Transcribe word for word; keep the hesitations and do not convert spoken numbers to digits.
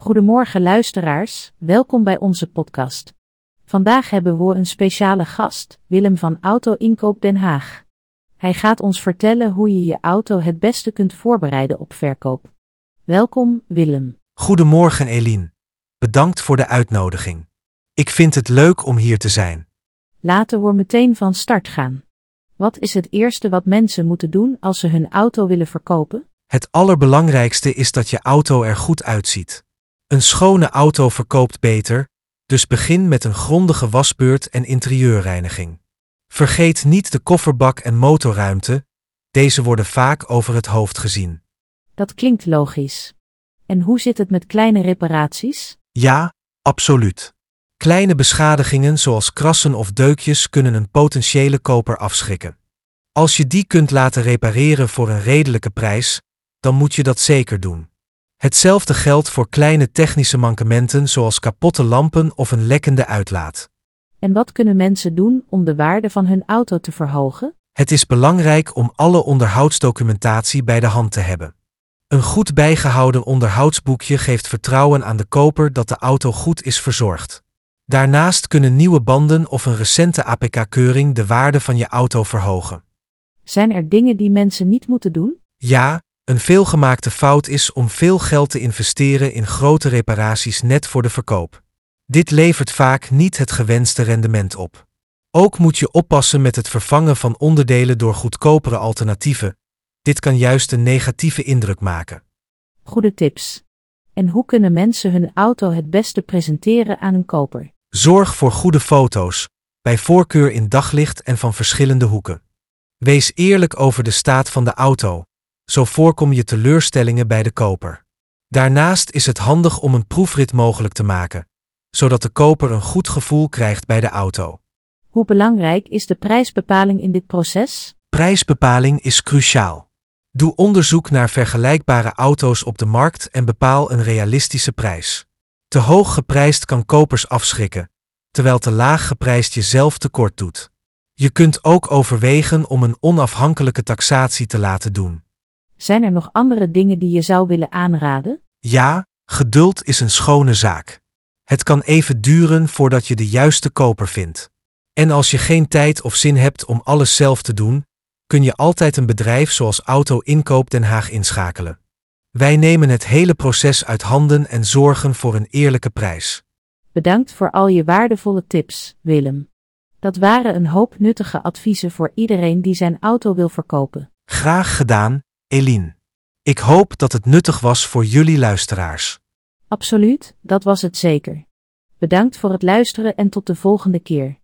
Goedemorgen luisteraars, welkom bij onze podcast. Vandaag hebben we een speciale gast, Willem van Auto Inkoop Den Haag. Hij gaat ons vertellen hoe je je auto het beste kunt voorbereiden op verkoop. Welkom, Willem. Goedemorgen Eline. Bedankt voor de uitnodiging. Ik vind het leuk om hier te zijn. Laten we meteen van start gaan. Wat is het eerste wat mensen moeten doen als ze hun auto willen verkopen? Het allerbelangrijkste is dat je auto er goed uitziet. Een schone auto verkoopt beter, dus begin met een grondige wasbeurt en interieurreiniging. Vergeet niet de kofferbak en motorruimte, deze worden vaak over het hoofd gezien. Dat klinkt logisch. En hoe zit het met kleine reparaties? Ja, absoluut. Kleine beschadigingen zoals krassen of deukjes kunnen een potentiële koper afschrikken. Als je die kunt laten repareren voor een redelijke prijs, dan moet je dat zeker doen. Hetzelfde geldt voor kleine technische mankementen zoals kapotte lampen of een lekkende uitlaat. En wat kunnen mensen doen om de waarde van hun auto te verhogen? Het is belangrijk om alle onderhoudsdocumentatie bij de hand te hebben. Een goed bijgehouden onderhoudsboekje geeft vertrouwen aan de koper dat de auto goed is verzorgd. Daarnaast kunnen nieuwe banden of een recente A P K-keuring de waarde van je auto verhogen. Zijn er dingen die mensen niet moeten doen? Ja, een veelgemaakte fout is om veel geld te investeren in grote reparaties net voor de verkoop. Dit levert vaak niet het gewenste rendement op. Ook moet je oppassen met het vervangen van onderdelen door goedkopere alternatieven. Dit kan juist een negatieve indruk maken. Goede tips. En hoe kunnen mensen hun auto het beste presenteren aan een koper? Zorg voor goede foto's, bij voorkeur in daglicht en van verschillende hoeken. Wees eerlijk over de staat van de auto, zo voorkom je teleurstellingen bij de koper. Daarnaast is het handig om een proefrit mogelijk te maken, zodat de koper een goed gevoel krijgt bij de auto. Hoe belangrijk is de prijsbepaling in dit proces? Prijsbepaling is cruciaal. Doe onderzoek naar vergelijkbare auto's op de markt en bepaal een realistische prijs. Te hoog geprijsd kan kopers afschrikken, terwijl te laag geprijsd jezelf tekort doet. Je kunt ook overwegen om een onafhankelijke taxatie te laten doen. Zijn er nog andere dingen die je zou willen aanraden? Ja, geduld is een schone zaak. Het kan even duren voordat je de juiste koper vindt. En als je geen tijd of zin hebt om alles zelf te doen, kun je altijd een bedrijf zoals Auto Inkoop Den Haag inschakelen. Wij nemen het hele proces uit handen en zorgen voor een eerlijke prijs. Bedankt voor al je waardevolle tips, Willem. Dat waren een hoop nuttige adviezen voor iedereen die zijn auto wil verkopen. Graag gedaan, Eline. Ik hoop dat het nuttig was voor jullie luisteraars. Absoluut, dat was het zeker. Bedankt voor het luisteren en tot de volgende keer.